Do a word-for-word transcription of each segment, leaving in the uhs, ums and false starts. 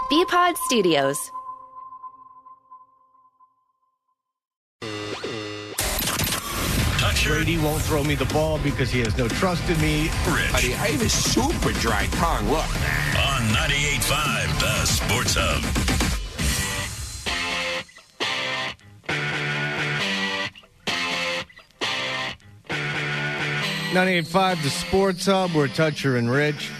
B-Pod Studios. Brady won't throw me the ball because he has no trust in me. Rich. Buddy, I have a super dry tongue. Look. On ninety-eight point five, the Sports Hub. ninety-eight point five, the Sports Hub. We're Toucher and Rich.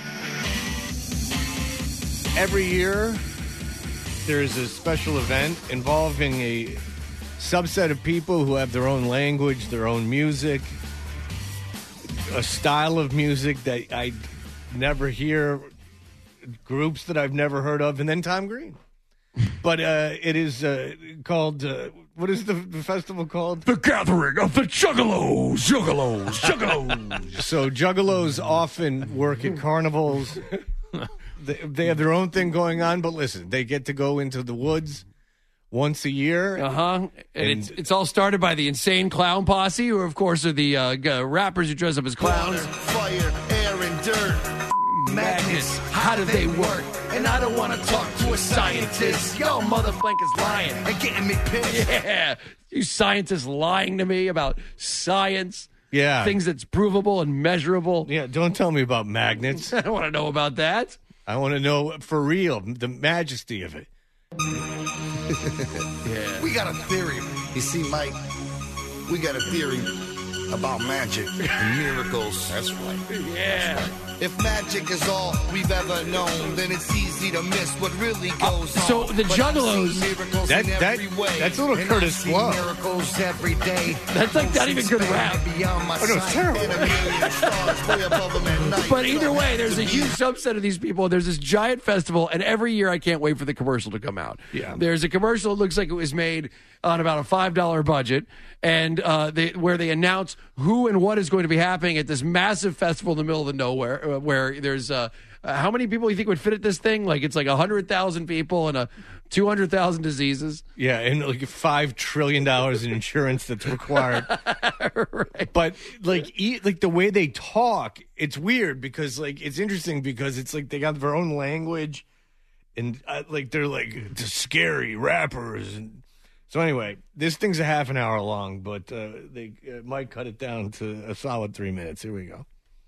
Every year, there is a special event involving a subset of people who have their own language, their own music, a style of music that I never hear, groups that I've never heard of, and then Tom Green. But uh, it is uh, called, uh, what is the, the festival called? The Gathering of the Juggalos, Juggalos, Juggalos. So Juggalos often work at carnivals. They, they have their own thing going on, but listen, they get to go into the woods once a year. Uh-huh. And, and it's, it's all started by the Insane Clown Posse, who, of course, are the uh, g- rappers who dress up as clowns. Water, fire, air, and dirt. Magnets, how do they work? And I don't want to talk to a scientist. Yo, motherfuckers lying. And getting me pissed. Yeah. You scientists lying to me about science. Yeah. Things that's provable and measurable. Yeah, don't tell me about magnets. I don't want to know about that. I want to know for real, the majesty of it. Yeah. We got a theory. You see, Mike, we got a theory about magic and miracles. That's right. Yeah. If magic is all we've ever known, then it's easy to miss what really goes on. So the But Juggalos- I've seen miracles That- in that- every way, that's a little and Curtis I've seen Blow. miracles every day. That's like not even good rap. Oh, no, it's terrible. But either way, there's a huge subset of these people. There's this giant festival, and every year I can't wait for the commercial to come out. Yeah. There's a commercial that looks like it was made on about a five dollar budget, and uh, they, where they announce who and what is going to be happening at this massive festival in the middle of the nowhere, uh, where there's uh, uh, how many people you think would fit at this thing? Like it's like one hundred thousand people and a two hundred thousand diseases. Yeah, and like five trillion dollars in insurance that's required. Right. But like, e- like the way they talk, it's weird because like it's interesting because it's like they got their own language, and uh, like they're like the scary rappers. And so anyway, this thing's a half an hour long, but uh, they uh, might cut it down to a solid three minutes. Here we go.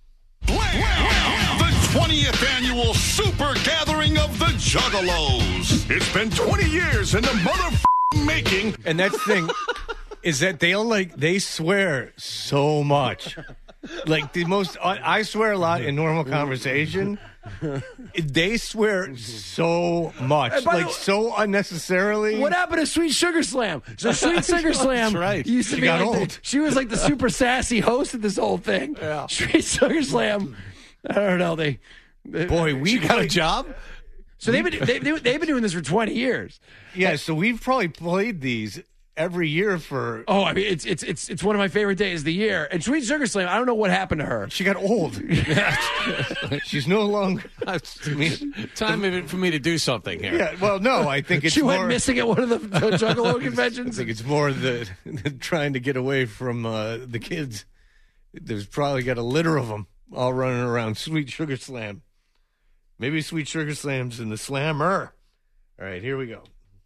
The twentieth annual Super Gathering of the Juggalos. It's been twenty years in the motherfucking making. And that's the thing is that they all like they swear so much. Like the most, I swear a lot in normal conversation. They swear so much, by the like way- so unnecessarily. What happened to Sweet Sugar Slam? So Sweet Sugar Slam right. used to She be got like the- old. she was like the super sassy host of this whole thing. Yeah. Sweet Sugar Slam. I don't know. They, they Boy, we got a job. So they've been they, they, they've been doing this for twenty years. Yeah, so we've probably played these every year for. Oh, I mean, it's it's it's it's one of my favorite days of the year. And Sweet Sugar Slam, I don't know what happened to her. She got old. She's no longer. I mean, Time for me to do something here. yeah, well, no, I think it's She more. went missing at one of the, the Juggalo I conventions. think it's more the, the trying to get away from uh, the kids. There's probably got a litter of them all running around. Sweet Sugar Slam. Maybe Sweet Sugar Slam's in the slammer. All right, here we go.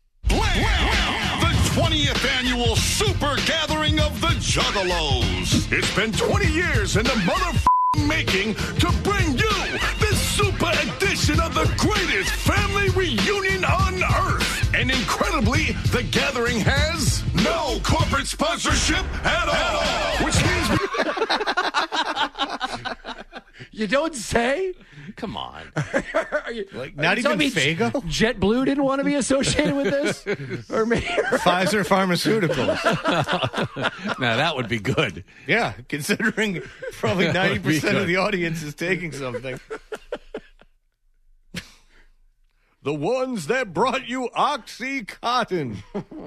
The twentieth annual Super Gathering of the Juggalos. It's been twenty years in the motherfucking making to bring you this super edition of the greatest family reunion on Earth. And incredibly, the gathering has no corporate sponsorship at all. Which means we... You don't say? Come on. Are you, Like, are not you telling even me Faygo? JetBlue didn't want to be associated with this? Or maybe Pfizer Pharmaceuticals. Now, that would be good. Yeah, considering probably ninety percent of the audience is taking something. The ones that brought you OxyContin.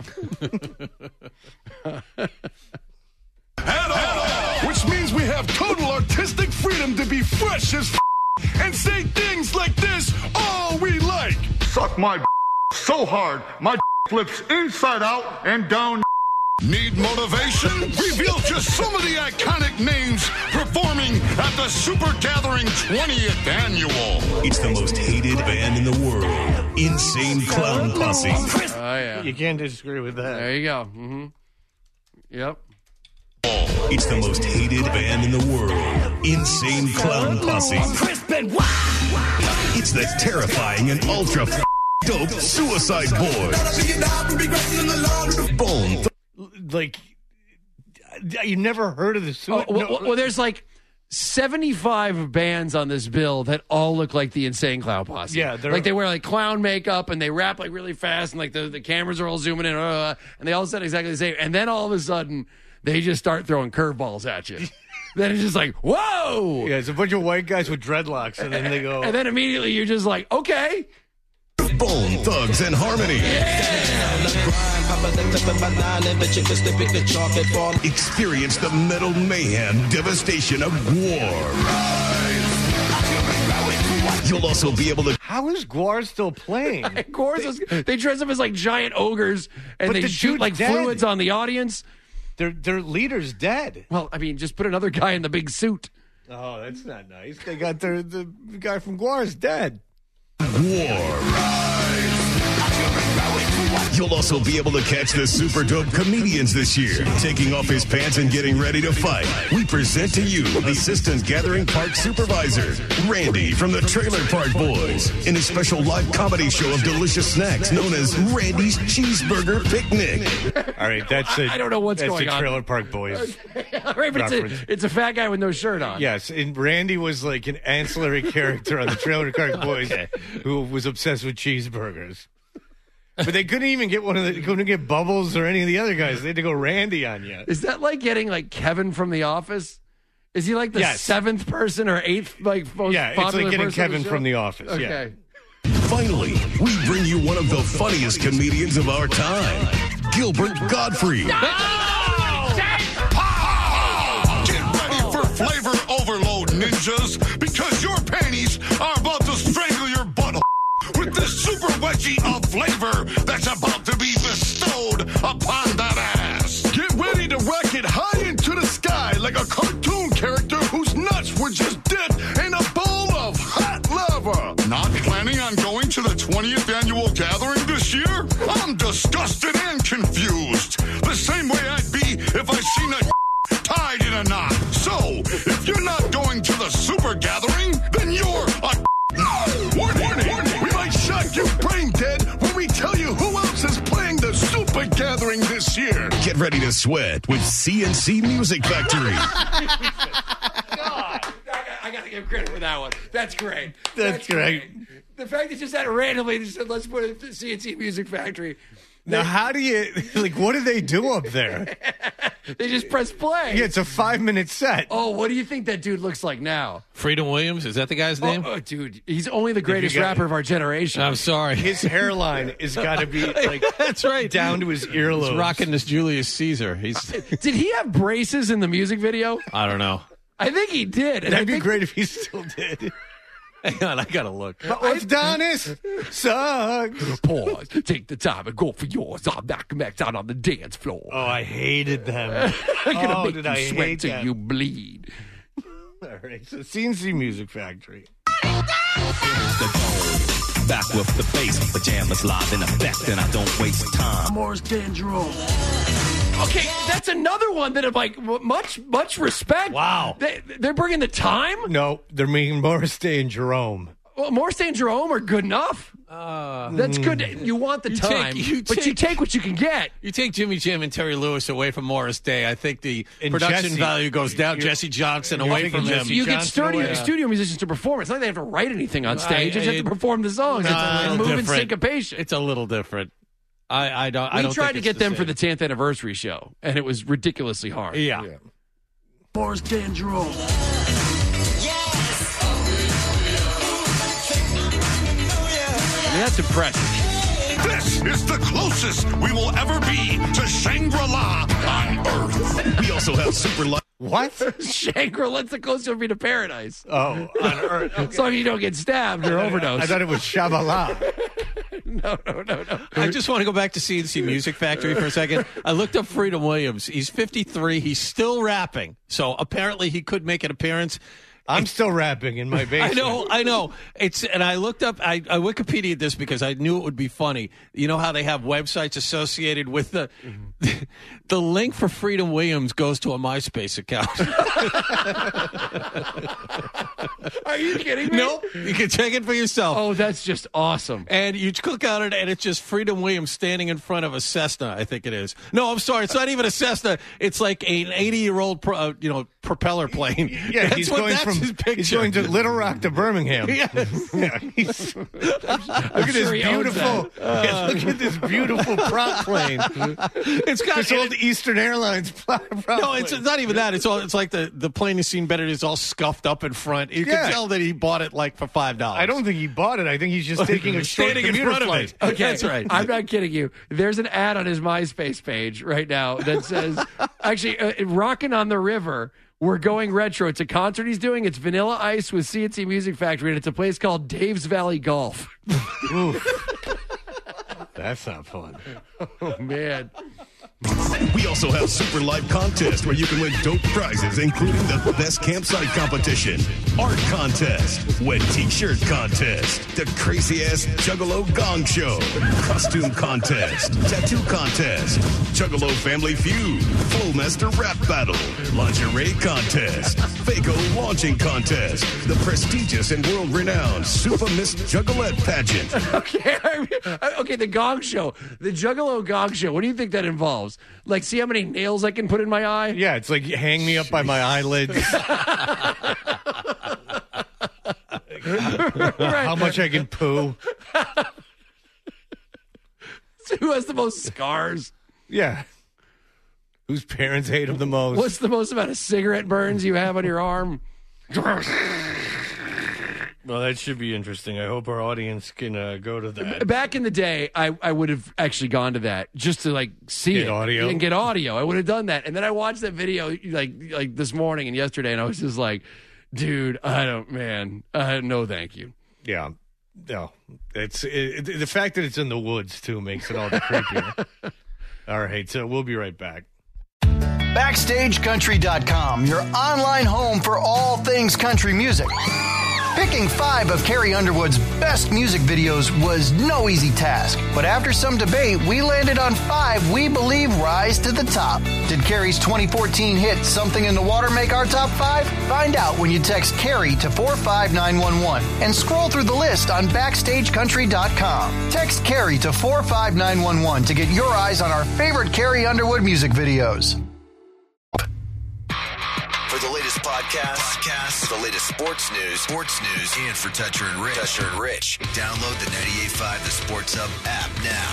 At all. Which means we have total artistic freedom to be fresh as f- and say things like this all we like. Suck my so hard, my flips inside out and down. Need motivation? Reveal just some of the iconic names performing at the Super Gathering twentieth Annual. It's the most hated band in the world. Insane Clown Posse. Oh, yeah. You can't disagree with that. There you go. Mm-hmm. Yep. It's the most hated band in the world. Insane Clown Posse. It's the terrifying and ultra f- dope Suicide Boys. Bone. Like, you never heard of the Oh, Suicide well, well, well, there's like seventy-five bands on this bill that all look like the Insane Clown Posse. Yeah, they're- like they wear like clown makeup and they rap like really fast and like the, the cameras are all zooming in uh, and they all sound exactly the same. And then all of a sudden they just start throwing curveballs at you. Then it's just like, whoa! Yeah, it's a bunch of white guys with dreadlocks, and then they go. And then immediately you're just like, okay. Bone Thugs and Harmony. Experience the metal mayhem devastation of war. You'll also be able to. How is Guar still playing? Of course, it's- they dress up as like giant ogres and But they the shoot dude's like dead. fluids on the audience. Their their leader's dead. Well, I mean, just put another guy in the big suit. Oh, that's not nice. They got their the guy from Guar's dead. War. You'll also be able to catch the super dope comedians this year, taking off his pants and getting ready to fight. We present to you Assistant Gathering Park Supervisor, Randy from the Trailer Park Boys, in a special live comedy show of delicious snacks known as Randy's Cheeseburger Picnic. All right, that's a, I don't know what's that's going the on. Trailer Park Boys. Right, but it's Reference. a, it's a fat guy with no shirt on. Yes, and Randy was like an ancillary character on the Trailer Park Boys who was obsessed with cheeseburgers. But they couldn't even get one of the couldn't get Bubbles or any of the other guys. They had to go Randy on you. Is that like getting like Kevin from The Office? Is he like the Yes. seventh person or eighth like most Yeah, it's popular like getting person on Kevin show? from The Office. Okay. Finally, we bring you one of the funniest comedians of our time, Gilbert Gottfried. Get ready for flavor overload, ninjas, because your panties are about to strangle your butthole with this super wedgie of flavor that's about to be bestowed upon that ass. Get ready to rocket high into the sky like a cartoon character whose nuts were just dipped in a bowl of hot lava. Not planning on going to the twentieth annual gathering this year? I'm disgusted and confused. The same way I'd be if I seen a tied in a knot. So, if you're not going to the super gathering, then you're a warning, warning, warning. We might shock you brain dead when we tell you who else is playing the super gathering this year. Get ready to sweat with C N C Music Factory. God, I got to give credit for that one. That's great. That's great. The fact that just that randomly just said, let's put it at C N C Music Factory. Now, how do you like? What do they do up there? They just press play. Yeah, it's a five minute set. Oh, what do you think that dude looks like now? Freedom Williams, is that the guy's name? Oh, oh, dude, he's only the greatest got- rapper of our generation. I'm sorry. His hairline has got to be like That's right. down to his earlobes. He's rocking this Julius Caesar. He's, Did he have braces in the music video? I don't know. I think he did. And I That'd be think- great if he still did. Hang on, I gotta look. But orthodontist sucks. Pause. Take the time and go for yours. I'm knocking back down on the dance floor. Oh, I hated them. I'm gonna oh, make did you I sweat hate till them. you bleed. All right, so C N C Music Factory. Back with the bass, pajamas live in effect, and I don't waste time. Morris Dandreau. Okay, that's another one that I'm like w- much much respect. Wow. They, they're bringing the time. No, they're making Morris Day and Jerome. Well, Morris Day and Jerome are good enough. Uh, That's good. You want the You time, take- you but you take- take what you can get. You take Jimmy Jim and Terry Lewis away from Morris Day, I think the And production Jesse. value goes down. You're- Jesse Johnson you're away thinking from him. Jesse You get Johnson studio, away. studio musicians to perform. It's not like they have to write anything on stage. I- they just have it- to perform the songs. Nah, It's a a little moving different. syncopation. It's a little different. I, I don't. I we don't tried think to it's get them the for the same. tenth anniversary show, and it was ridiculously hard. Yeah. Morris Dandreau. I mean, that's impressive. This is the closest we will ever be to Shangri-La on Earth. We also have super live. What? Shangri-La's the closest it'll be to paradise. Oh, on Earth. As long as you don't get stabbed or overdose. I thought it was Shabala. no, no, no, no. I just want to go back to C N C Music Factory for a second. I looked up Freedom Williams. He's fifty-three. He's still rapping. So apparently he could make an appearance. I'm still rapping in my basement. I know, I know. It's and I looked up, I, I Wikipedia'd this because I knew it would be funny. You know how they have websites associated with the mm-hmm. the link for Freedom Williams goes to a MySpace account. Are you kidding me? Nope. You can check it for yourself. Oh, that's just awesome. And you click on it, and it's just Freedom Williams standing in front of a Cessna, I think it is. No, I'm sorry. It's not even a Cessna. It's like an eighty-year-old, pro, uh, you know, propeller plane. Yeah, that's he's what, going that's from his picture. He's going to Little Rock to Birmingham. Yes. Yeah, he's, look at sure this he owns beautiful. that. Yeah, look at this beautiful prop plane. It's got this old Eastern Airlines prop plane. No, it's not even that. It's all. It's like the, the plane has seen better. It's all scuffed up in front. You Yeah. can tell that he bought it like for five dollars. I don't think he bought it. I think he's just taking a short Standing in commuter front of flight. it. Okay, That's right. I'm not kidding you. There's an ad on his MySpace page right now that says, actually, uh, "Rockin' on the River. We're going retro." It's a concert he's doing. It's Vanilla Ice with C N C Music Factory, and it's a place called Dave's Valley Golf. That's not fun. Oh, man. We also have Super Live Contest where you can win dope prizes, including the best campsite competition, art contest, wet t-shirt contest, the crazy-ass Juggalo Gong Show, costume contest, tattoo contest, Juggalo Family Feud, Flowmaster Rap Battle, lingerie contest, Fago launching contest, the prestigious and world-renowned Super Miss Juggalette pageant. Okay, okay, the Gong Show, the Juggalo Gong Show. What do you think that involves? Like, see how many nails I can put in my eye? Yeah, it's like hang me up by my eyelids. How much I can poo. Who has the most scars? Yeah. Whose parents hate him the most? What's the most amount of cigarette burns you have on your arm? Well, that should be interesting. I hope our audience can uh, go to that. Back in the day, I, I would have actually gone to that just to like see Get it audio? and get audio. I would have done that, and then I watched that video like like this morning and yesterday, and I was just like, dude, I don't, man, uh, no, thank you. Yeah. No. It's it, it, the fact that it's in the woods, too, makes it all the creepier. All right, so we'll be right back. Backstage Country dot com, your online home for all things country music. Picking five of Carrie Underwood's best music videos was no easy task, but after some debate, we landed on five we believe rise to the top. Did Carrie's twenty fourteen hit Something in the Water make our top five? Find out when you text Carrie to four five nine one one and scroll through the list on Backstage Country dot com. Text Carrie to four five nine one one to get your eyes on our favorite Carrie Underwood music videos. For the latest podcasts, podcasts, the latest sports news, sports news, and for Toucher and Rich, Toucher and Rich, download the ninety-eight point five The Sports Hub app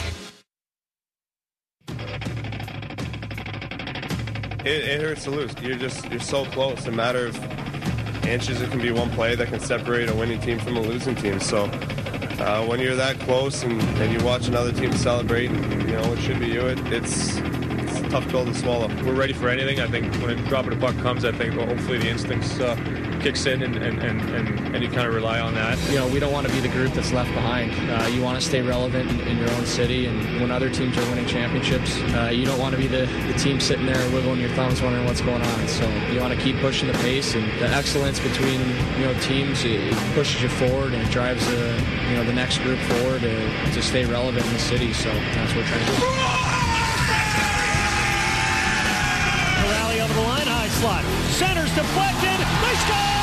now. It, it hurts to lose. You're just you're so close. A matter of inches. It can be one play that can separate a winning team from a losing team. So uh, when you're that close and, and you watch another team celebrate, and you know it should be you. It, it's It's a tough pill to swallow. We're ready for anything. I think when a drop of the puck comes, I think well, hopefully the instincts uh, kicks in and, and, and, and, and you kind of rely on that. You know, we don't want to be the group that's left behind. Uh, you want to stay relevant in, in your own city, and when other teams are winning championships, uh, you don't want to be the, the team sitting there wiggling your thumbs wondering what's going on. So you want to keep pushing the pace, and the excellence between you know teams, it, it pushes you forward and it drives the, you know, the next group forward to, to stay relevant in the city. So that's what we're trying to do. Over the line, high slot. Center's deflected. They score!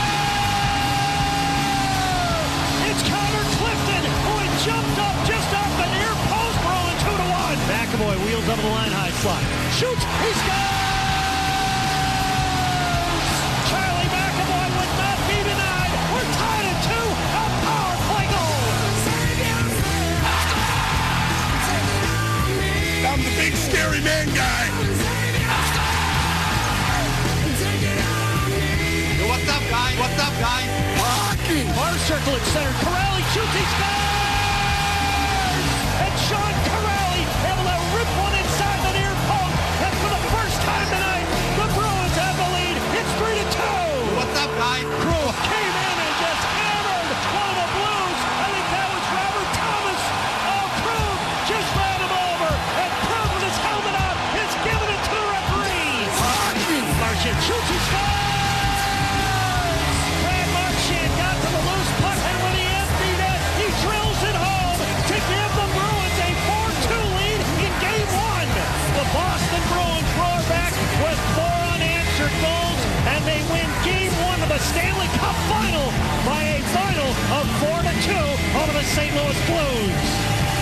It's Connor Clifton, who had jumped up just off the near post, rolling two to one. McAvoy wheels over the line, high slot. Shoots. He scores! Charlie McAvoy would not be denied. We're tied at two. A power play goal. I'm the big scary man guy. What's up, guy? What's up, guy? Hockey! Bar circle at center. Corrali shoots. He scores! And Sean Corali able to rip one inside the near post. And for the first time tonight, the Bruins have the lead. It's three to two. What's up, guy? Crew came in and just hammered one of the Blues. I think that was Robert Thomas. Oh, Crew Saint Louis Blues.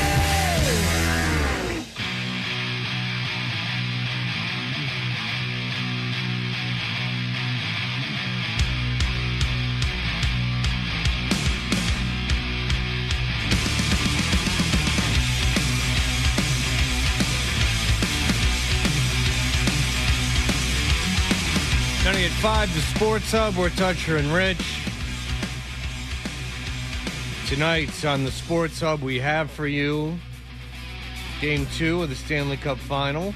ninety-eight point five, the Sports Hub. We're Toucher and Rich. Tonight on the Sports Hub, we have for you Game two of the Stanley Cup Final.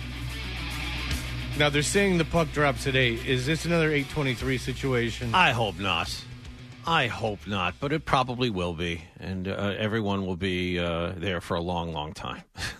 Now, they're saying the puck drops at eight. Is this another eight twenty-three situation? I hope not. I hope not, but it probably will be, and uh, everyone will be uh, there for a long, long time.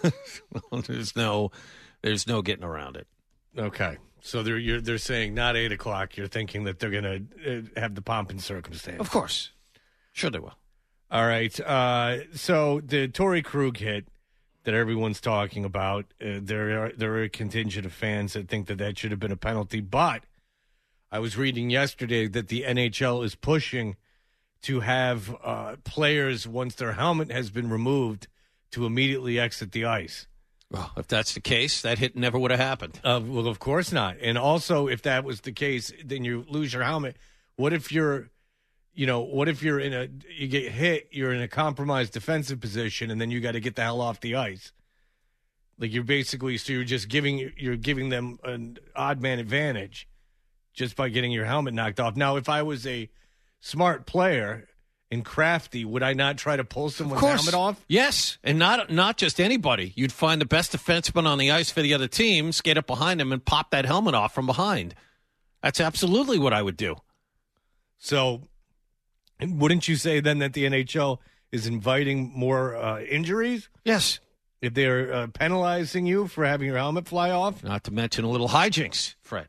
there's no, there's no getting around it. Okay. So they're you're, they're saying not eight o'clock. You're thinking that they're going to uh, have the pomp and circumstance. Of course. Sure they will. All right. Uh, so the Torrey Krug hit that everyone's talking about, uh, there are there are a contingent of fans that think that that should have been a penalty. But I was reading yesterday that the N H L is pushing to have uh, players, once their helmet has been removed, to immediately exit the ice. Well, if that's the case, that hit never would have happened. Uh, well, of course not. And also, if that was the case, then you lose your helmet. What if you're, you know, what if you're in a, you get hit, you're in a compromised defensive position, and then you got to get the hell off the ice? Like you're basically, so you're just giving, you're giving them an odd man advantage just by getting your helmet knocked off. Now, if I was a smart player and crafty, would I not try to pull someone's helmet off? Yes, and not not just anybody. You'd find the best defenseman on the ice for the other team, skate up behind him, and pop that helmet off from behind. That's absolutely what I would do. So, wouldn't you say then that the N H L is inviting more uh, injuries? Yes. If they're uh, penalizing you for having your helmet fly off? Not to mention a little hijinks, Fred.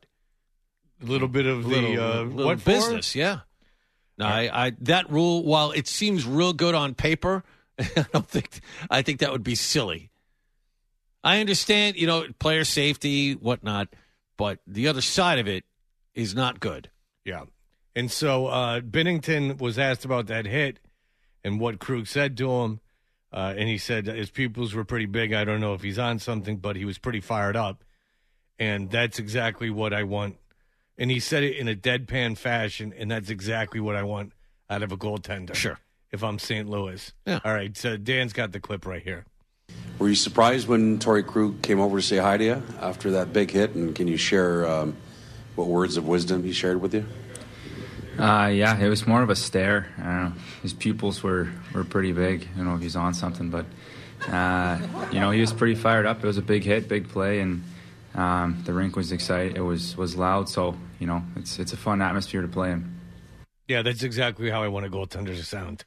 A little bit of a little, the uh, little what for? business, yeah. No, I, I that rule, while it seems real good on paper, I don't think I think that would be silly. I understand, you know, player safety, whatnot, but the other side of it is not good. Yeah. And so uh, Binnington was asked about that hit and what Krug said to him, uh, and he said his pupils were pretty big. I don't know if he's on something, but he was pretty fired up, and that's exactly what I want. And he said it in a deadpan fashion, and that's exactly what I want out of a goaltender. Sure. If I'm Saint Louis. Yeah. All right, so Dan's got the clip right here. Were you surprised when Torrey Krug came over to say hi to you after that big hit? And can you share um, what words of wisdom he shared with you? Uh, yeah, it was more of a stare. I don't know. His pupils were, were pretty big. I don't know if he's on something, but, uh, you know, he was pretty fired up. It was a big hit, big play, and Um, the rink was excited. It was was loud, so you know it's it's a fun atmosphere to play in. Yeah, that's exactly how I want a goaltender to sound.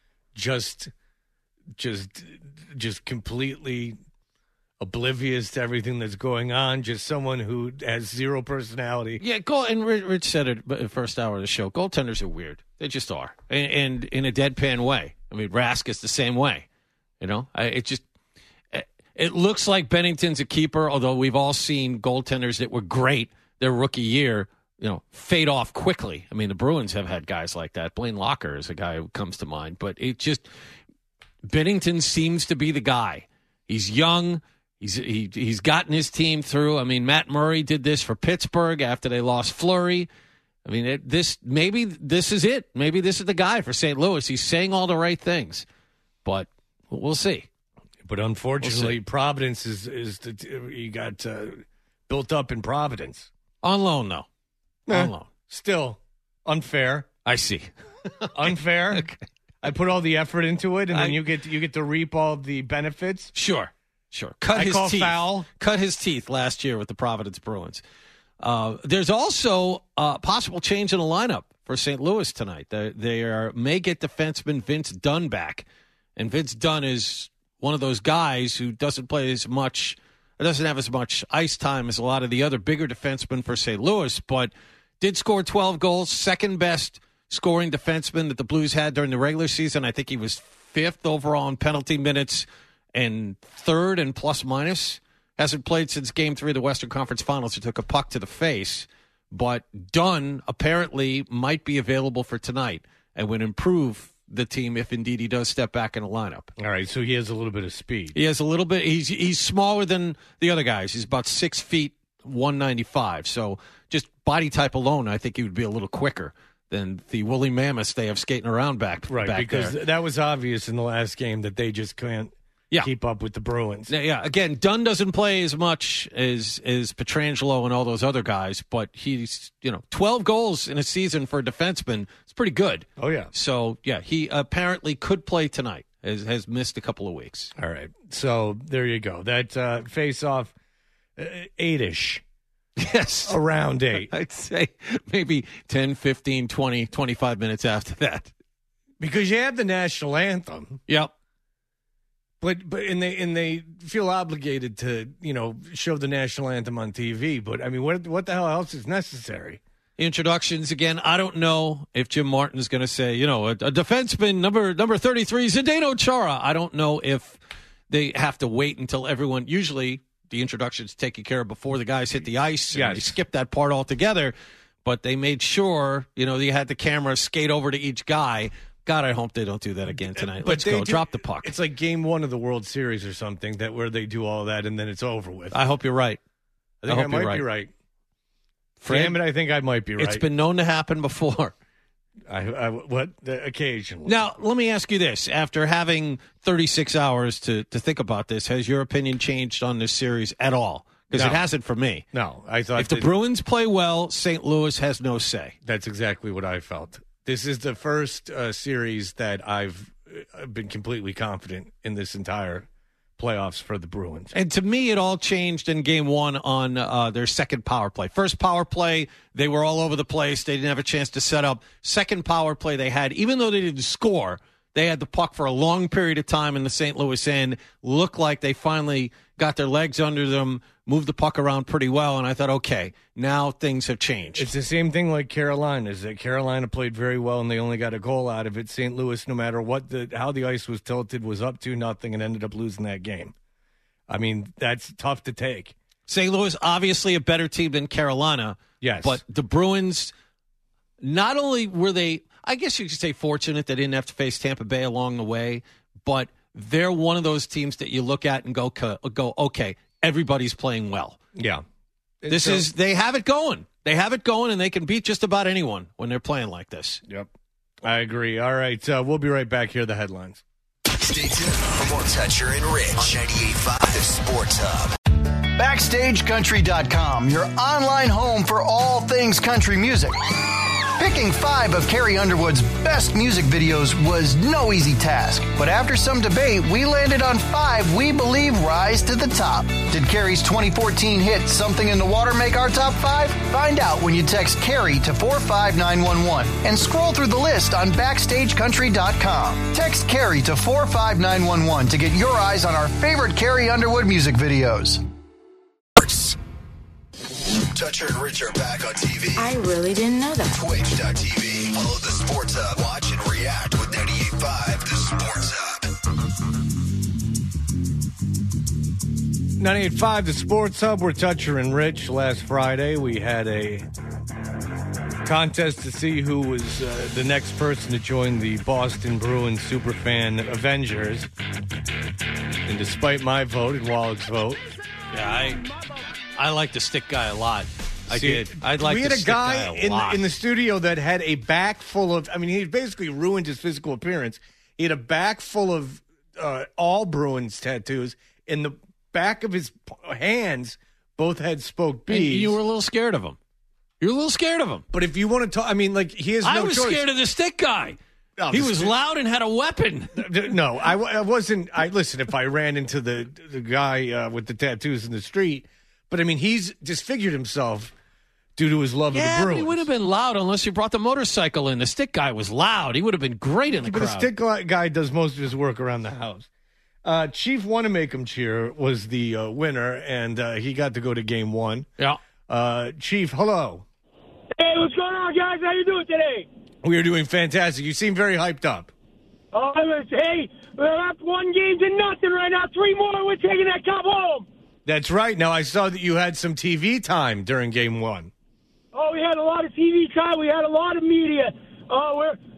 Just, just, just completely oblivious to everything that's going on. Just someone who has zero personality. Yeah, goal. And Rich said it in the first hour of the show. Goaltenders are weird. They just are, and, and in a deadpan way. I mean, Rask is the same way. You know, I, it just. It looks like Bennington's a keeper, although we've all seen goaltenders that were great their rookie year, you know, fade off quickly. I mean, the Bruins have had guys like that. Blaine Locker is a guy who comes to mind. But it just, Bennington seems to be the guy. He's young. He's he, he's gotten his team through. I mean, Matt Murray did this for Pittsburgh after they lost Fleury. I mean, it, this maybe this is it. Maybe this is the guy for Saint Louis. He's saying all the right things. But we'll see. But unfortunately, we'll Providence is is the, you got uh, built up in Providence on loan though. Eh, on loan, still unfair. I see. Unfair. Okay. I put all the effort into it, and I, then you get you get to reap all the benefits. Sure, sure. Cut I his call teeth. Foul. Cut his teeth last year with the Providence Bruins. Uh, there's also a possible change in the lineup for Saint Louis tonight. They, they are, may get defenseman Vince Dunn back, and Vince Dunn is one of those guys who doesn't play as much, or doesn't have as much ice time as a lot of the other bigger defensemen for Saint Louis, but did score twelve goals, second best scoring defenseman that the Blues had during the regular season. I think he was fifth overall in penalty minutes and third in plus minus. Hasn't played since game three of the Western Conference Finals. He took a puck to the face, but Dunn apparently might be available for tonight and would improve the team if indeed he does step back in the lineup. All right, so he has a little bit of speed. He has a little bit. He's he's smaller than the other guys. He's about six feet, one ninety-five. So just body type alone, I think he would be a little quicker than the woolly mammoths they have skating around back Right, back because there. that was obvious in the last game that they just can't Yeah. keep up with the Bruins. Yeah, yeah. Again, Dunn doesn't play as much as as Pietrangelo and all those other guys, but he's, you know, twelve goals in a season for a defenseman. It's pretty good. Oh, yeah. So, yeah, he apparently could play tonight. Has, has missed a couple of weeks. All right. So there you go. That uh, face-off, uh, eight-ish. Yes. Around eight. I'd say maybe ten, fifteen, twenty, twenty-five minutes after that. Because you have the national anthem. Yep. But but and they and they feel obligated to, you know, show the national anthem on T V. But I mean, what what the hell else is necessary? Introductions again. I don't know if Jim Martin's going to say, you know, a, a defenseman number number thirty-three, Zdeno Chara. I don't know if they have to wait until everyone. Usually, the introduction's taken care of before the guys hit the ice. And Yes. they skip that part altogether. But they made sure, you know, you had the camera skate over to each guy. God, I hope they don't do that again tonight. Let's they go. do- Drop the puck. It's like game one of the World Series or something that where they do all that and then it's over with. I hope you're right. I think I I, hope might you're right. be right. Fred, Damn it, I think I might be right. It's been known to happen before. I, I, what? The, occasionally. Now, let me ask you this. After having thirty-six hours to, to think about this, has your opinion changed on this series at all? Because No. it hasn't for me. No, I thought If the that- Bruins play well, Saint Louis has no say. That's exactly what I felt. This is the first uh, series that I've uh, been completely confident in this entire playoffs for the Bruins. And to me, it all changed in game one on uh, their second power play. First power play, they were all over the place. They didn't have a chance to set up. Second power play they had, even though they didn't score, they had the puck for a long period of time in the Saint Louis end. Looked like they finally got their legs under them, moved the puck around pretty well, and I thought, okay, now things have changed. It's the same thing like Carolina. Is that Carolina played very well and they only got a goal out of it. Saint Louis, no matter what the how the ice was tilted, was up to nothing and ended up losing that game. I mean, that's tough to take. Saint Louis, obviously a better team than Carolina. Yes. But the Bruins, not only were they, I guess you could say fortunate they didn't have to face Tampa Bay along the way, but they're one of those teams that you look at and go, go okay, everybody's playing well. Yeah. This So- is, they have it going. They have it going, and they can beat just about anyone when they're playing like this. Yep. I agree. All right. Uh, we'll be right back. Here are the headlines. Stay tuned for more Toucher and Rich on ninety-eight point five The Sports Hub. Backstage Country dot com, your online home for all things country music. Picking five of Carrie Underwood's best music videos was no easy task, but after some debate, we landed on five we believe rise to the top. Did Carrie's twenty fourteen hit Something in the Water make our top five? Find out when you text Carrie to four five nine one one and scroll through the list on Backstage Country dot com. Text Carrie to four five nine one one to get your eyes on our favorite Carrie Underwood music videos. Toucher and Rich are back on T V. I really didn't know that. Twitch dot T V. Follow the Sports Hub. Watch and react with ninety-eight point five The Sports Hub. ninety-eight point five The Sports Hub. We're Toucher and Rich. Last Friday, we had a contest to see who was uh, the next person to join the Boston Bruins Superfan Avengers. And despite my vote and Wallach's vote, Yeah, I I like the stick guy a lot. I See, did. I'd like we had the a stick guy, guy a in, lot. in the studio that had a back full of, I mean, he basically ruined his physical appearance. He had a back full of uh, all Bruins tattoos. In the back of his p- hands, both had spoke And B's. you were a little scared of him. You're a little scared of him. But if you want to talk, I mean, like, he has no I was choice. scared of the stick guy. Oh, he the was stick- loud and had a weapon. No, I, w- I wasn't. I listen. If I ran into the the guy uh, with the tattoos in the street, but I mean, he's disfigured himself due to his love Yeah, of the but Bruins. he would have been loud unless you brought the motorcycle in. The stick guy was loud. He would have been great in the But the crowd. stick guy- guy does most of his work around the house. Uh, Chief Wanamakem Cheer was the uh, winner, and uh, he got to go to game one. Yeah. Uh, Chief, hello. Hey, what's going on, guys? How you doing today? We are doing fantastic. You seem very hyped up. Oh, hey, we're up one game to nothing right now. Three more, we're taking that cup home. That's right. Now, I saw that you had some T V time during game one. Oh, we had a lot of T V time. We had a lot of media. Oh, we're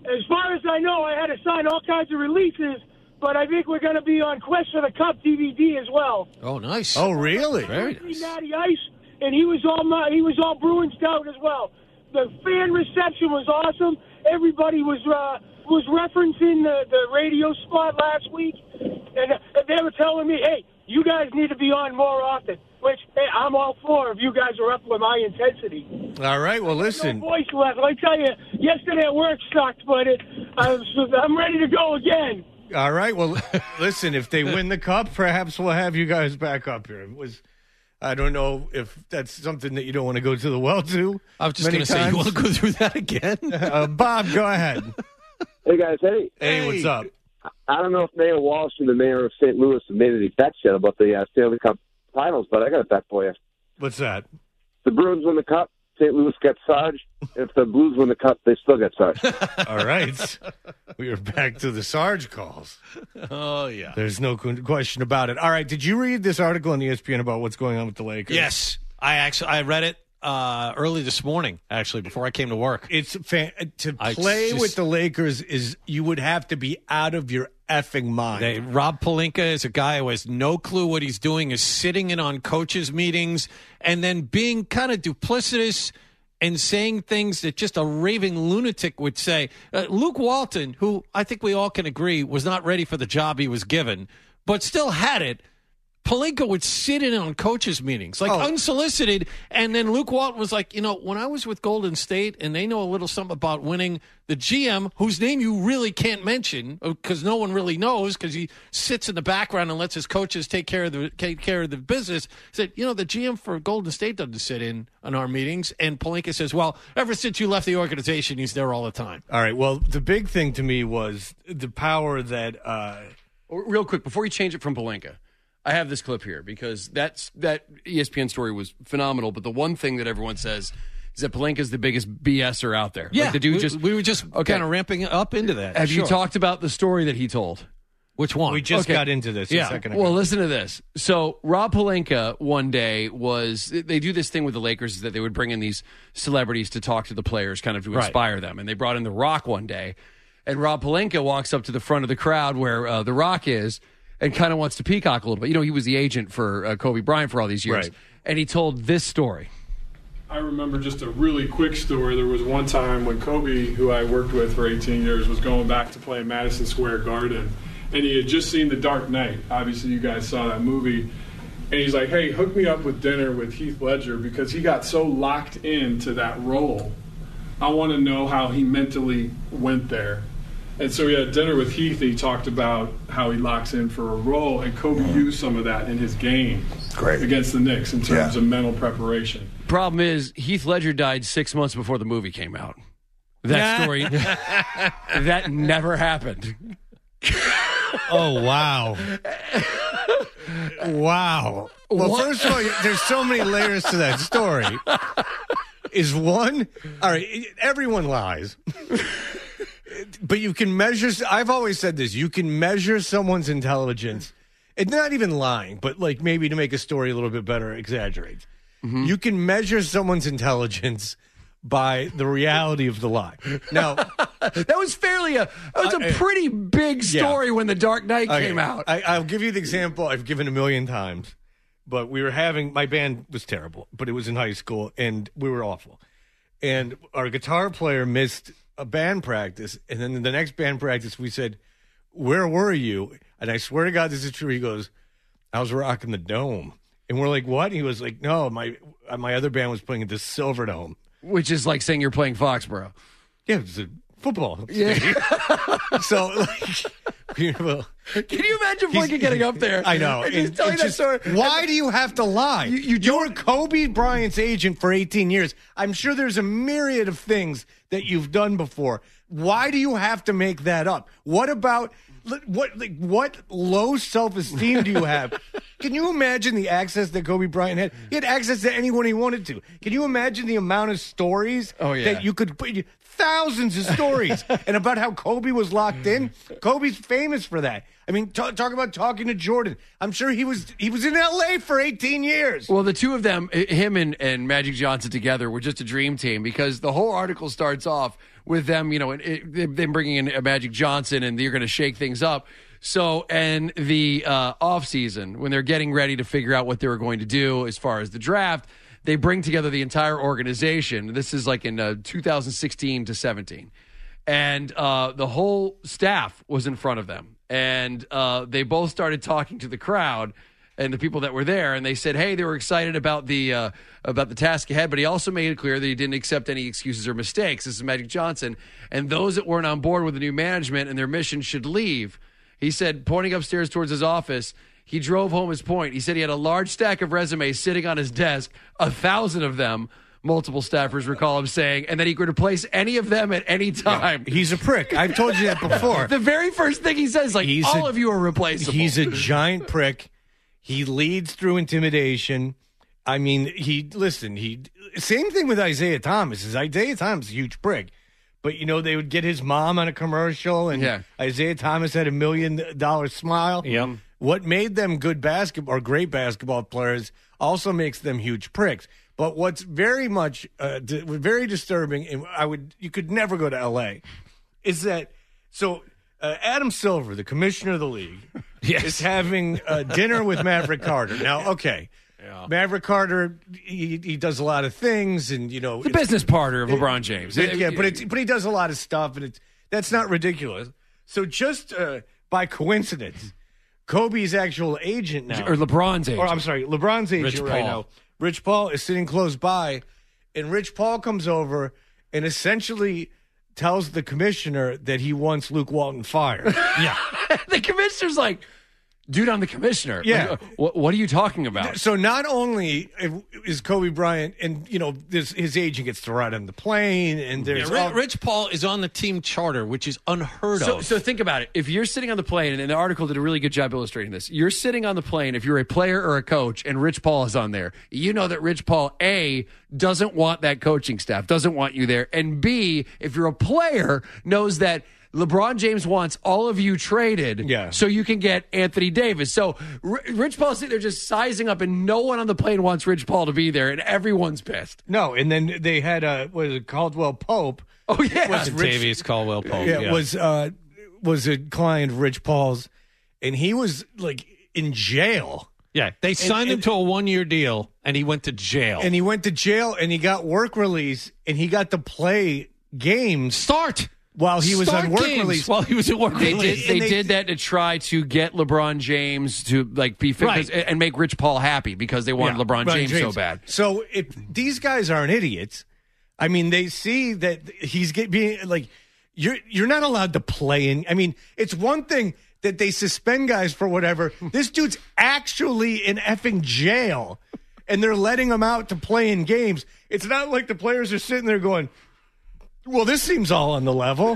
as far as I know, I had to sign all kinds of releases, but I think we're going to be on Quest for the Cup D V D as well. Oh, nice. Oh, really? Very nice. nice. Natty Ice, and he was all my, he was all Bruins stout as well. The fan reception was awesome. Everybody was uh, was referencing the, the radio spot last week, and, and they were telling me, hey, you guys need to be on more often, which, hey, I'm all for if you guys are up with my intensity. All right, well, listen. No voice left. Let me tell you, yesterday at work sucked, but it, I was, I'm ready to go again. All right, well, listen, if they win the Cup, perhaps we'll have you guys back up here. It was... I don't know if that's something that you don't want to go to the well to. I was just going to say, you want to go through that again? uh, Bob, go ahead. Hey, guys. Hey. Hey, what's up? I don't know if Mayor Walsh and the mayor of Saint Louis have made any bets yet about the uh, Stanley Cup finals, but I got a bet for you. What's that? The Bruins win the Cup, Saint Louis gets Sarge. If the Blues win the Cup, they still get Sarge. All right. We are back to the Sarge calls. Oh, yeah. There's no question about it. All right. Did you read this article on E S P N about what's going on with the Lakers? Yes. I actually I read it uh, early this morning, actually, before I came to work. It's fan- to I play just- with the Lakers is you would have to be out of your effing mind. They, Rob Pelinka is a guy who has no clue what he's doing, is sitting in on coaches' meetings, and then being kind of duplicitous and saying things that just a raving lunatic would say. Uh, Luke Walton, who I think we all can agree was not ready for the job he was given, but still had it. Pelinka would sit in on coaches' meetings, like Oh. unsolicited, and then Luke Walton was like, you know, when I was with Golden State and they know a little something about winning, the G M, whose name you really can't mention because no one really knows because he sits in the background and lets his coaches take care of the take care of the business, said, you know, the G M for Golden State doesn't sit in on our meetings. And Pelinka says, well, ever since you left the organization, he's there all the time. All right. Well, the big thing to me was the power that. Uh, Real quick, before you change it from Pelinka, I have this clip here because that's that E S P N story was phenomenal. But the one thing that everyone says is that Pelinka's the biggest BSer out there. Yeah, like the dude we, just we were just okay. kind of ramping up into that. Have Sure. you talked about the story that he told? Which one? we just Okay. got into this Yeah. a second ago. Well, listen to this. So Rob Pelinka one day was they do this thing with the Lakers is that they would bring in these celebrities to talk to the players, kind of to Right. inspire them. And they brought in The Rock one day, and Rob Pelinka walks up to the front of the crowd where uh, The Rock is, and kind of wants to peacock a little bit. You know, he was the agent for uh, Kobe Bryant for all these years, Right. and he told this story. I remember just a really quick story. There was one time when Kobe, who I worked with for eighteen years, was going back to play Madison Square Garden, and he had just seen The Dark Knight. Obviously, you guys saw that movie. And he's like, hey, hook me up with dinner with Heath Ledger because he got so locked into that role. I want to know how he mentally went there. And so he had dinner with Heath, and he talked about how he locks in for a role, and Kobe used some of that in his game Great. against the Knicks in terms Yeah. of mental preparation. Problem is, Heath Ledger died six months before the movie came out. That story, that never happened. Oh, wow. Wow. Well, What? first of all, there's so many layers to that story. Is one, all right, everyone lies. But you can measure, I've always said this, you can measure someone's intelligence, and not even lying, but like maybe to make a story a little bit better, exaggerate. Mm-hmm. You can measure someone's intelligence by the reality of the lie. Now, that was fairly a that was a I- pretty big story Yeah. when The Dark Knight Okay, came out. I, I'll give you the example I've given a million times, but we were having, my band was terrible, but it was in high school, and we were awful. And our guitar player missed a band practice, and then in the next band practice, we said, where were you? And I swear to God, this is true. He goes, I was rocking the Dome. And we're like, what? And he was like, no, my my other band was playing at the Silver Dome. Which is like saying you're playing Foxborough. Yeah, it was a football. Yeah. So, like, we were- Can you imagine Pelinka getting up there? I know. And just And telling it's that just- story. Why do you have to lie? You, you, were Kobe Bryant's agent for eighteen years. I'm sure there's a myriad of things that you've done before. Why do you have to make that up? What about what like, what low self-esteem do you have Can you imagine the access that Kobe Bryant had? He had access to anyone he wanted to. Can you imagine the amount of stories oh, yeah. that you could put? Thousands of stories and about how Kobe was locked in. Kobe's famous for that. I mean, talk, talk about talking to Jordan. I'm sure he was he was in L A for eighteen years. Well, the two of them, him and, and Magic Johnson together, were just a dream team because the whole article starts off with them, you know, it, it, them bringing in a Magic Johnson and they're going to shake things up. So, and the uh, off season when they're getting ready to figure out what they were going to do as far as the draft. They bring together the entire organization. This is like in uh, two thousand sixteen to seventeen. And uh, the whole staff was in front of them. And uh, they both started talking to the crowd and the people that were there. And they said, hey, they were excited about the uh, about the task ahead. But he also made it clear that he didn't accept any excuses or mistakes. This is Magic Johnson. And those that weren't on board with the new management and their mission should leave. He said, pointing upstairs towards his office, he drove home his point. He said he had a large stack of resumes sitting on his desk, a thousand of them, multiple staffers recall him saying, and that he could replace any of them at any time. Yeah, he's a prick. I've told you that before. The very first thing he says, like, he's all a, of you are replaceable. He's a giant prick. He leads through intimidation. I mean, he, listen, he, same thing with Isaiah Thomas. Is Isaiah Thomas a huge prick? But, you know, they would get his mom on a commercial, and yeah. Isaiah Thomas had a million dollar smile. Yep. What made them good basketball or great basketball players also makes them huge pricks. But what's very much uh, di- very disturbing, and I would you could never go to L A, is that so uh, Adam Silver, the commissioner of the league, yes. is having uh, dinner with Maverick Carter. Now, okay. Yeah. Maverick Carter, he, he does a lot of things, and you know the business partner of it, LeBron James. It, yeah, but it's, but he does a lot of stuff, and it's that's not ridiculous. So just uh, by coincidence, Kobe's actual agent now, or LeBron's agent, or I'm sorry, LeBron's agent Rich right Paul. now. Rich Paul is sitting close by, and Rich Paul comes over and essentially tells the commissioner that he wants Luke Walton fired. Yeah, the commissioner's like, dude, I'm the commissioner. Yeah. Like, what, what are you talking about? So not only is Kobe Bryant, and, you know, this, his agent gets to ride on the plane, and there's yeah, all- Rich Paul is on the team charter, which is unheard so, of. So think about it. If you're sitting on the plane, and the article did a really good job illustrating this. You're sitting on the plane, if you're a player or a coach, and Rich Paul is on there, you know that Rich Paul, A, doesn't want that coaching staff, doesn't want you there, and B, if you're a player, knows that LeBron James wants all of you traded yeah. so you can get Anthony Davis. So R- Rich Paul's sitting there just sizing up, and no one on the plane wants Rich Paul to be there, and everyone's pissed. No, and then they had, uh, what is it, Caldwell Pope. Oh, yeah. Was Tavius Caldwell Pope. Yeah, yeah. was uh, was a client of Rich Paul's, and he was, like, in jail. Yeah, they signed and, him and, to a one-year deal, and he went to jail. And he went to jail, and he got work release, and he got to play games. Start! While he was Start on work games release, while he was at work they release, did, they, they did that to try to get LeBron James to like be fit right. and make Rich Paul happy because they wanted yeah, LeBron, LeBron James, James so bad. So if these guys aren't idiots, I mean, they see that he's get, being like you're you're not allowed to play in. I mean, it's one thing that they suspend guys for whatever. This dude's actually in effing jail, and they're letting him out to play in games. It's not like the players are sitting there going, well, this seems all on the level.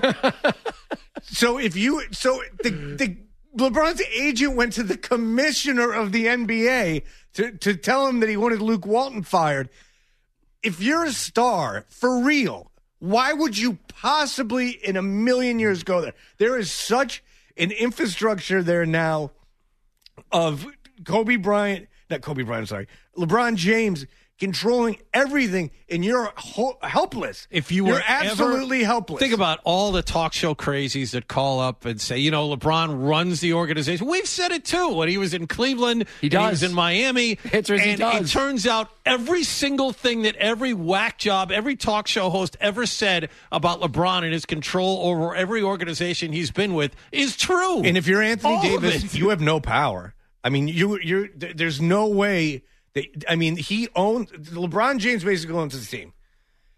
so if you, so the, the LeBron's agent went to the commissioner of the N B A to, to tell him that he wanted Luke Walton fired. If you're a star for real, why would you possibly in a million years go there? There is such an infrastructure there now of Kobe Bryant, not Kobe Bryant, I'm sorry, LeBron James controlling everything, and you're ho- helpless. If you you're were absolutely ever, helpless. Think about all the talk show crazies that call up and say, you know, LeBron runs the organization. We've said it too. When he was in Cleveland, he does. He was in Miami. Answer is and he does. It turns out every single thing that every whack job, every talk show host ever said about LeBron and his control over every organization he's been with is true. And if you're Anthony all Davis, you have no power. I mean, you you're there's no way. They, I mean, he owns LeBron James basically owns his team.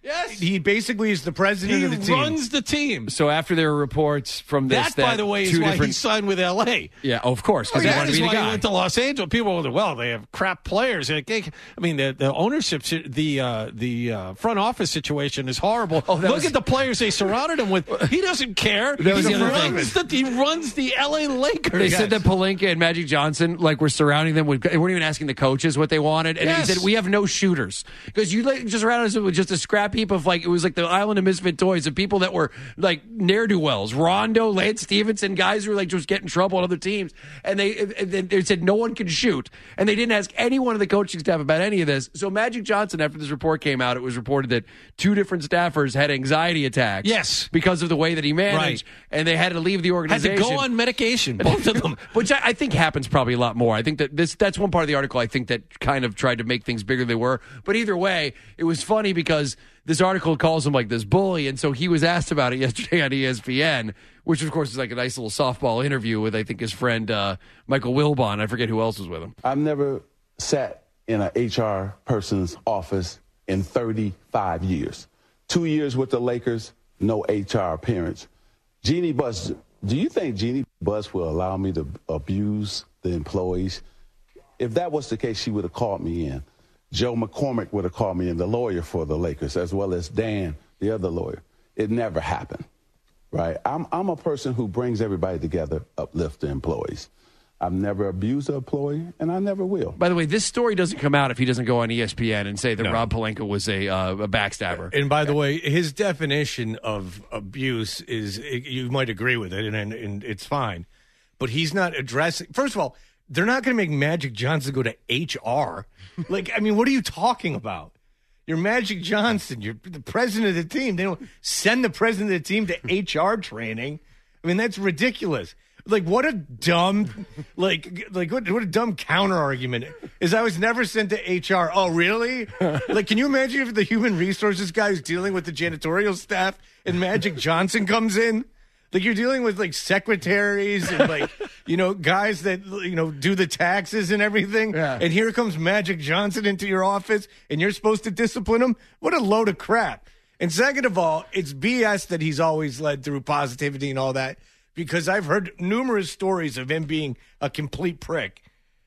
Yes. He basically is the president He of the team. runs the team. So after there were reports from this, That, by the way, is two why different... he signed with L A. Yeah, oh, of course, because Oh, he that wanted to is be the why guy. he went to Los Angeles. People were, well, they have crap players. I mean, the the ownership, the uh, the uh, front office situation is horrible. Oh, that Look was- at the players they surrounded him with. He doesn't care. That was he, the other thing. runs the, he runs the L A Lakers. They said that Pelinka and Magic Johnson like were surrounding them with. They weren't even asking the coaches what they wanted, and Yes. he said we have no shooters because you like, just surrounded us with just a scrap heap of like it was like the island of misfit toys of people that were like ne'er do wells, Rondo, Lance Stevenson, guys who were like just getting in trouble on other teams, and they they, they said no one can shoot, and they didn't ask anyone of the coaching staff about any of this. So Magic Johnson, after this report came out, it was reported that two different staffers had anxiety attacks, Yes. because of the way that he managed, Right. and they had to leave the had organization. to go on medication, both of them. Which I, I think happens probably a lot more. I think that this that's one part of the article I think that kind of tried to make things bigger than they were. But either way, it was funny because this article calls him like this bully, and so he was asked about it yesterday on E S P N, which of course is like a nice little softball interview with I think his friend uh, Michael Wilbon. I forget who else was with him. I've never sat in an H R person's office in thirty-five years. Two years with the Lakers, no H R appearance. Jeannie Buss, do you think Jeannie Buss will allow me to abuse the employees? If that was the case, she would have called me in. Joe McCormick would have called me in, the lawyer for the Lakers, as well as Dan, the other lawyer. It never happened, right? I'm, I'm a person who brings everybody together, uplift the employees. I've never abused an employee, and I never will. By the way, this story doesn't come out if he doesn't go on E S P N and say that No. Rob Pelinka was a, uh, a backstabber. And by the way, his definition of abuse is, you might agree with it, and, and, and it's fine. But he's not addressing, first of all, they're not going to make Magic Johnson go to H R. Like, I mean, what are you talking about? You're Magic Johnson. You're the president of the team. They don't send the president of the team to H R training. I mean, that's ridiculous. Like, what a dumb, like, like what, what a dumb counter argument is. I was never sent to H R. Oh, really? Like, can you imagine if the human resources guy who's dealing with the janitorial staff and Magic Johnson comes in? Like, you're dealing with, like, secretaries and, like, you know, guys that, you know, do the taxes and everything. Yeah. And here comes Magic Johnson into your office, and you're supposed to discipline him? What a load of crap. And second of all, it's B S that he's always led through positivity and all that, because I've heard numerous stories of him being a complete prick.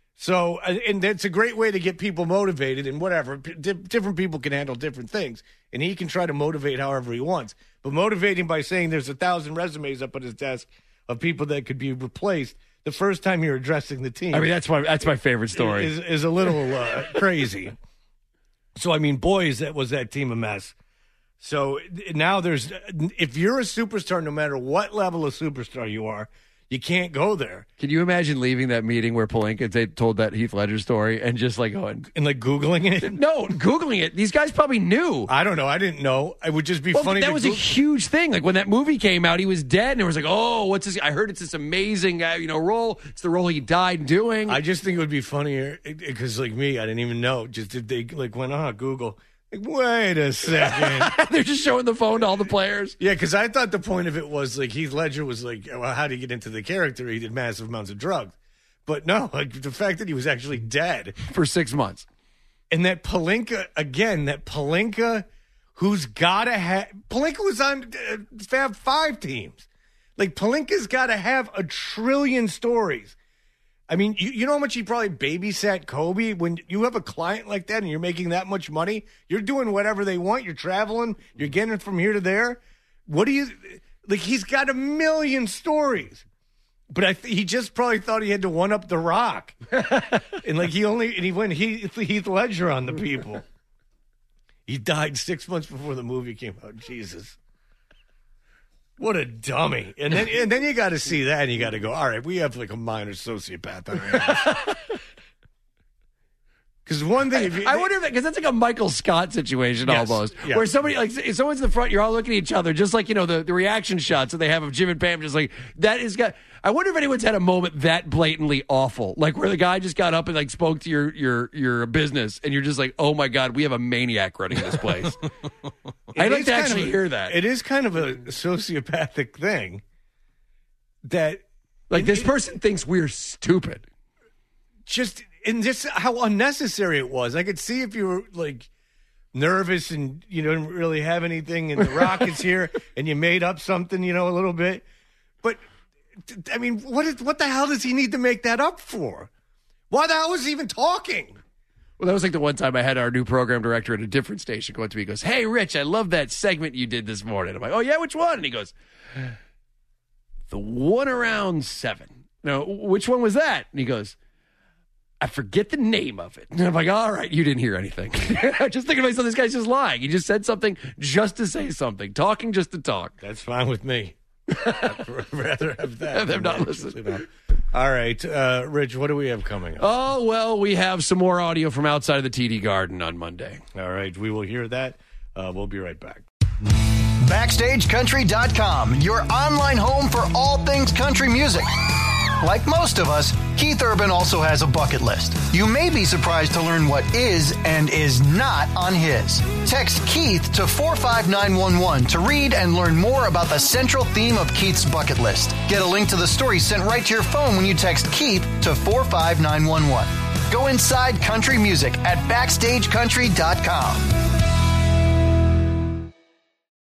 So, and that's a great way to get people motivated and whatever. P- different people can handle different things, and he can try to motivate however he wants. But motivating by saying there's a thousand resumes up on his desk of people that could be replaced the first time you're addressing the team. I mean, that's my that's my favorite story. Is, is a little uh, crazy. So, I mean, boys, that was that team a mess. So now there's, if you're a superstar, no matter what level of superstar you are, you can't go there. Can you imagine leaving that meeting where Pelinka they told that Heath Ledger story and just like going and like Googling it? No, Googling it. These guys probably knew. I don't know. I didn't know. It would just be well, funny. That to was Google. a huge thing. Like when that movie came out, he was dead, and it was like, oh, what's this? I heard it's this amazing, uh, you know, role. It's the role he died doing. I just think it would be funnier because, like me, I didn't even know. Just if they like went, ah, Google. Like, wait a second. They're just showing the phone to all the players. Yeah, because I thought the point of it was like Heath Ledger was like, well, how do you get into the character? He did massive amounts of drugs. But no, like the fact that he was actually dead for six months. And that Pelinka, again, that Pelinka, who's got to have, Pelinka was on uh, Fab Five teams. Like, Pelinka's got to have a trillion stories. I mean, you, you know how much he probably babysat Kobe? When you have a client like that and you're making that much money, you're doing whatever they want. You're traveling. You're getting it from here to there. What do you – like, he's got a million stories. But I th- he just probably thought he had to one-up The Rock. and, like, he only – and he went Heath, Heath Ledger on the people. He died six months before the movie came out. Jesus. What a dummy. And then and then you got to see that and you got to go, all right, we have like a minor sociopath on our hands. Because one thing, if you, I wonder if because that's like a Michael Scott situation Yes, almost, yes. where somebody like if someone's in the front, you're all looking at each other, just like you know the, the reaction shots that they have of Jim and Pam, just like that is got. I wonder if anyone's had a moment that blatantly awful, like where the guy just got up and like spoke to your your your business, and you're just like, oh my god, we have a maniac running this place. I'd like to actually of a, hear that. It is kind of a sociopathic thing that like it, this it, person thinks we're stupid. Just and just how unnecessary it was. I could see if you were like nervous and you don't really have anything, and the Rockets here, and you made up something, you know, a little bit. But I mean, what is, what the hell does he need to make that up for? Why the hell was he even talking? Well, that was like the one time I had our new program director at a different station go up to me. He goes, "Hey, Rich, I love that segment you did this morning." I'm like, "Oh, yeah, which one?" And he goes, "The one around seven." No, which one was that? And he goes, "I forget the name of it." And I'm like, "All right, you didn't hear anything." Just thinking to myself, this guy's just lying. He just said something just to say something, talking just to talk. That's fine with me. I'd rather have that. Have them not listen. All right, uh, Rich, what do we have coming up? Oh, well, we have some more audio from outside of the T D Garden on Monday. All right, we will hear that. Uh, we'll be right back. Backstage Country dot com, your online home for all things country music. Like most of us, Keith Urban also has a bucket list. You may be surprised to learn what is and is not on his. Text Keith to four five nine one one to read and learn more about the central theme of Keith's bucket list. Get a link to the story sent right to your phone when you text Keith to four five nine one one. Go inside country music at Backstage Country dot com.